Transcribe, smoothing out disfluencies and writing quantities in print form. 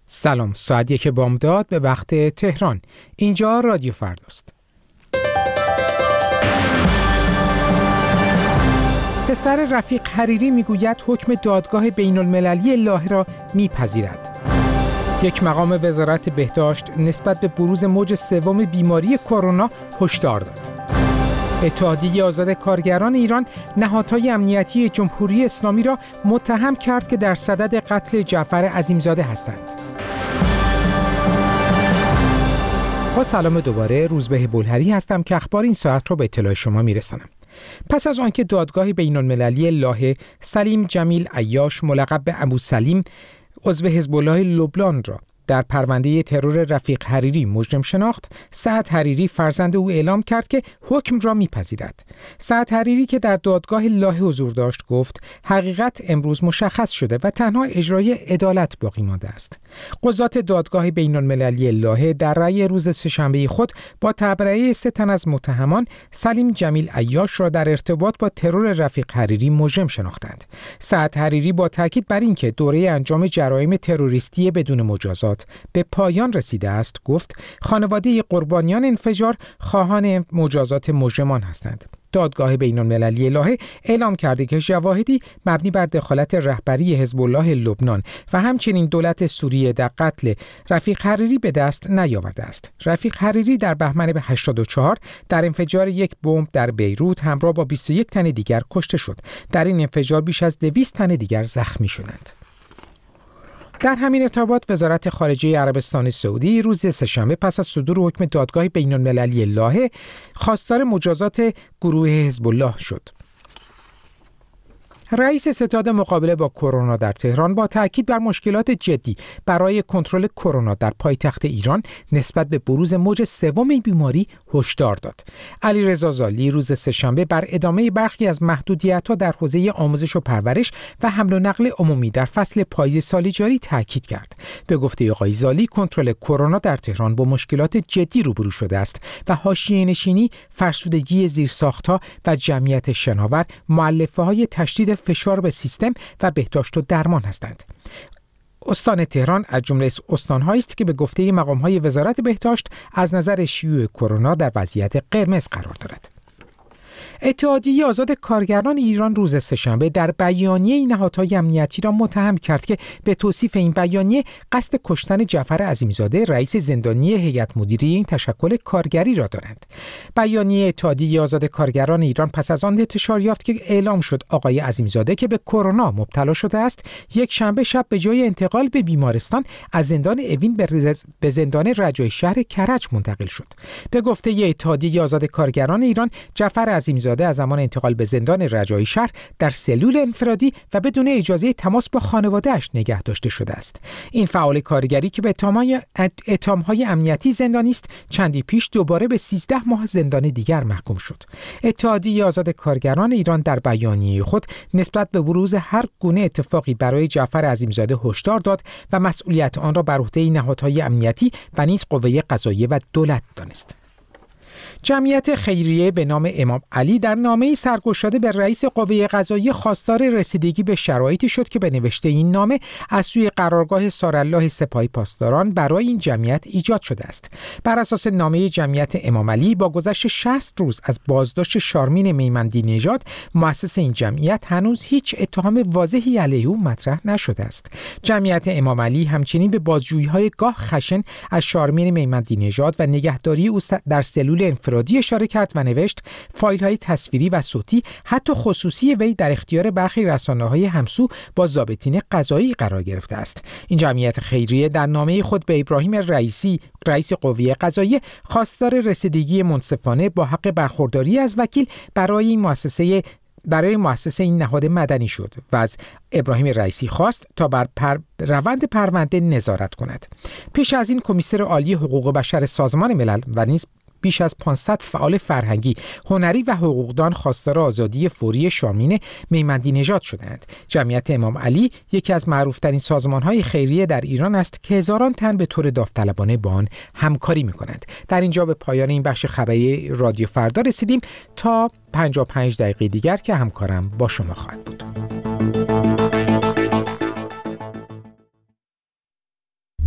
سلام، ساعت 1 بامداد به وقت تهران. اینجا رادیو فرداست. پسر رفیق حریری میگوید حکم دادگاه بین المللی لاهه را میپذیرد. یک مقام وزارت بهداشت نسبت به بروز موج سوم بیماری کرونا هشدار داد. اتحادیه آزاد کارگران ایران نهادهای امنیتی جمهوری اسلامی را متهم کرد که در صدد قتل جعفر عظیمزاده هستند. با سلام دوباره، روزبه بلهری هستم که اخبار این ساعت را به اطلاع شما میرسانم. پس از آنکه دادگاه بین المللی لاهه سلیم جمیل عیاش ملقب به ابو سلیم عضو حزب الله لبنان را در پرونده ترور رفیق حریری مجرم شناخت، سعد حریری فرزند او اعلام کرد که حکم را میپذیرد. سعد حریری که در دادگاه لاهه حضور داشت گفت حقیقت امروز مشخص شده و تنها اجرای عدالت باقی مانده است. قضات دادگاه بین المللی لاهه در رأی روز سه‌شنبه خود با تبرئه 3 تن از متهمان سلیم جمیل عیاش را در ارتباط با ترور رفیق حریری مجرم شناختند. سعد حریری با تاکید بر اینکه دوره انجام جرایم تروریستی بدون مجازات به پایان رسیده است گفت خانواده قربانیان انفجار خواهان مجازات مجرمان هستند. دادگاه بین المللی لاهه اعلام کرده که شواهدی مبنی بر دخالت رهبری حزب الله لبنان و همچنین دولت سوریه در قتل رفیق حریری به دست نیاورده است. رفیق حریری در بهمن 84 در انفجار یک بمب در بیروت همراه با 21 تن دیگر کشته شد. در این انفجار بیش از 200 تن دیگر زخمی شدند. در همین ارتباط وزارت خارجه عربستان سعودی روز سه‌شنبه پس از صدور حکم دادگاه بین المللی لاهه خواستار مجازات گروه حزب الله شد. رئیس ستاد مقابله با کرونا در تهران با تاکید بر مشکلات جدی برای کنترل کرونا در پایتخت ایران نسبت به بروز موج سوم بیماری هشدار داد. علیرضا زالی روز سه‌شنبه بر ادامه برخی از محدودیت‌ها در حوزه آموزش و پرورش و حمل و نقل عمومی در فصل پاییز سال جاری تاکید کرد. به گفته آقای زالی کنترل کرونا در تهران با مشکلات جدی روبرو شده است و حاشیه‌نشینی، فرسودگی زیرساخت‌ها و جمعیت شناور مؤلفه‌های تشدید فشار به سیستم و بهداشت و درمان هستند. استان تهران از جمله استان‌هایی است که به گفته مقام‌های وزارت بهداشت از نظر شیوع کرونا در وضعیت قرمز قرار دارد. اتحادیه آزاد کارگران ایران روز سه‌شنبه در بیانیه نهادهای امنیتی را متهم کرد که به توصیف این بیانیه قصد کشتن جعفر عظیمزاده رئیس زندانی هیئت مدیره این تشکل کارگری را دارند. بیانیه اتحادیه آزاد کارگران ایران پس از آن انتشار یافت که اعلام شد آقای عظیمزاده که به کرونا مبتلا شده است، یک شنبه شب به جای انتقال به بیمارستان از زندان اوین به زندان رجایی شهر کرج منتقل شد. به گفته اتحادیه آزاد کارگران ایران، جعفر عظیمزاده از زمان انتقال به زندان رجایی شهر در سلول انفرادی و بدون اجازه تماس با خانواده‌اش نگه داشته شده است. این فعال کارگری که به اتهام‌های امنیتی زندانی است، چندی پیش دوباره به 13 ماه زندان دیگر محکوم شد. اتحادیه آزاد کارگران ایران در بیانیه خود نسبت به بروز هر گونه اتفاقی برای جعفر عظیمزاده هشدار داد و مسئولیت آن را بر عهده نهادهای امنیتی و نیز قوه قضاییه و دولت دانست. جمعیت خیریه به نام امام علی در نامه‌ای سرگشاده به رئیس قوه قضاییه خواستار رسیدگی به شرایطی شد که به نوشته این نامه از سوی قرارگاه سارالله سپاهی پاسداران برای این جمعیت ایجاد شده است. بر اساس نامه جمعیت امام علی با گذشت 60 روز از بازداشت شارمین میمندی نژاد، مؤسس این جمعیت هنوز هیچ اتهام واضحی علیه او مطرح نشده است. جمعیت امام علی همچنین به بازجویی‌های گاه خشن از شارمین میمندی نژاد و نگهداری او در سلول انفرادی اشاره کرد و نوشت فایل‌های تصویری و صوتی حتی خصوصی وی در اختیار برخی رسانه‌های همسو با ضابطین قضایی قرار گرفته است. این جمعیت خیریه در نامه خود به ابراهیم رئیسی رئیس قوه قضاییه خواستار رسیدگی منصفانه با حق برخورداری از وکیل برای مؤسسه این نهاد مدنی شد و از ابراهیم رئیسی خواست تا بر روند پرونده نظارت کند. پیش از این کمیسر عالی حقوق بشر سازمان ملل و نیز بیش از 500 فعال فرهنگی، هنری و حقوقدان خواستار آزادی فوری شارمین میمندی نژاد شدند. جمعیت امام علی یکی از معروفترین سازمان‌های خیریه در ایران است که هزاران تن به طور داوطلبانه با آن همکاری می‌کنند. در اینجا به پایان این بخش خبری رادیو فردا رسیدیم تا 55 دقیقه دیگر که همکارم با شما خواهد بود.